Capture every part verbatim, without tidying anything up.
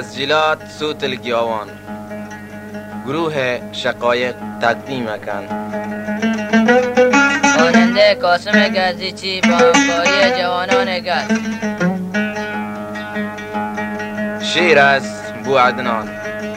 تسجیلات صوت الگیاوان، گروه شقایق تقدیم کن. خواننده قاسم گزیچی با همکاری جوانان گز. شعر از بو عدنان.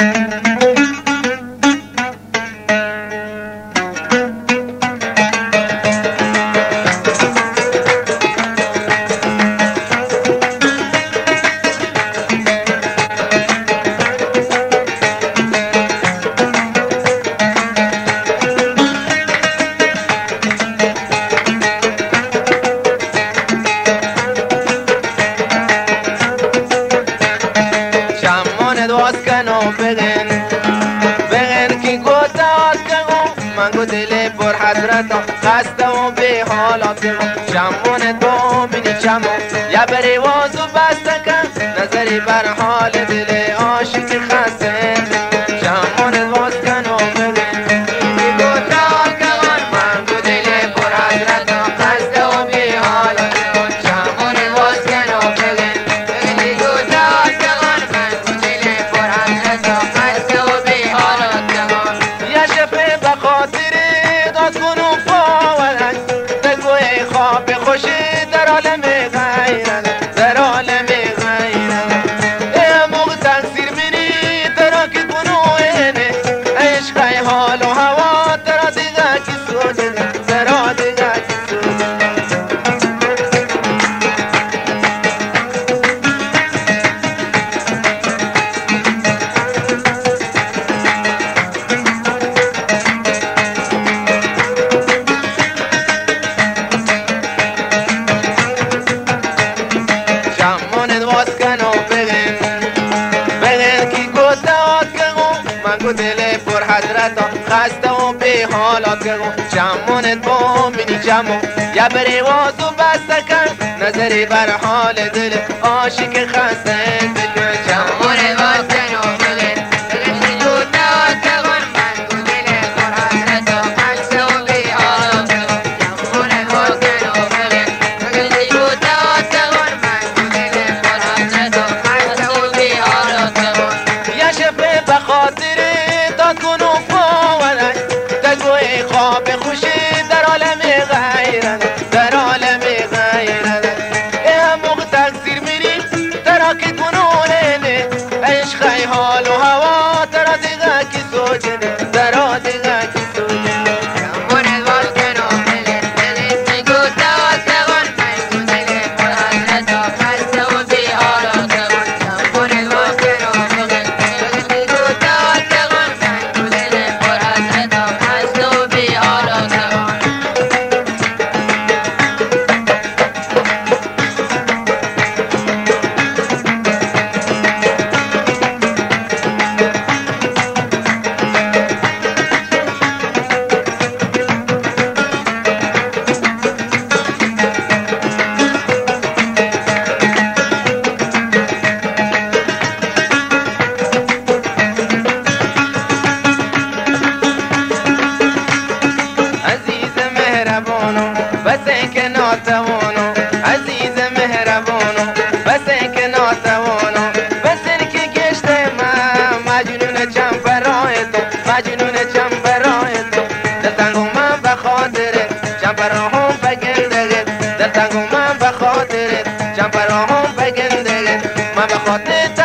بگن بگن کی گوتات کنم من گو دل پر حسرتا خسته و به حالات شمون تو بینی چمو یا بری وازو بسته کن نظری بر حال دل عاشق خسته شمون واز کنم بگن کی گوتات کنم من گو دل پر حسرتا خسته و به حالات شمون واز کنم بگن بگن کی گوتات کنم من گو دل پر حسرتا خسته و به حالات یا شفه بخاطر داد کنم فاولن تگوی خواب خوشی در عالم غیرن در عالم غیرن ای موقع تقصیر منی درا که کنوینه عشقای حال و هوا درا دیگه کی سوزه درا دیگه کی سوزه دل پر حسرتا خسته و به حالات گم شمونت با منی جمو یا بری وازو بسته کن نظری بر حال دل عاشق خسته بکن شمونت باز کن و بگن بگن کی گوتات کن من گو دل پر حسرتا خسته و به حالات گم شمونت باز کن و بگن بگن کی گوتات کن من گو دل پر حسرتا خسته و به حالات گم یا شفه بخاطر کنم فاولن تگوی خواب خوشی در عالم غیرن در عالم غیرن ای موقع تقصیر منی ترا که کنونه عشقای حال و هوا ترا دیگه کی سوچنه ترا دیگه کی سوچنه شمونت باز کنم بگن بگن کی گوتات کن من گو دل پر حسرتا خسته و به حالات شمونت باز کنم بگن بگن کی گوتات کن من گو دل پر حسرتا خسته و به حالات بس اینکه ناتوانو عزیز مهربانو بس اینکه ناتوانو بس اینکه گشته من مجنون چم برای تو مجنون چم برای تو دلتنگو من بخاطرت چم براهم بگندگت دلتنگو من بخاطرت چم براهم بگندگت من بخاطرت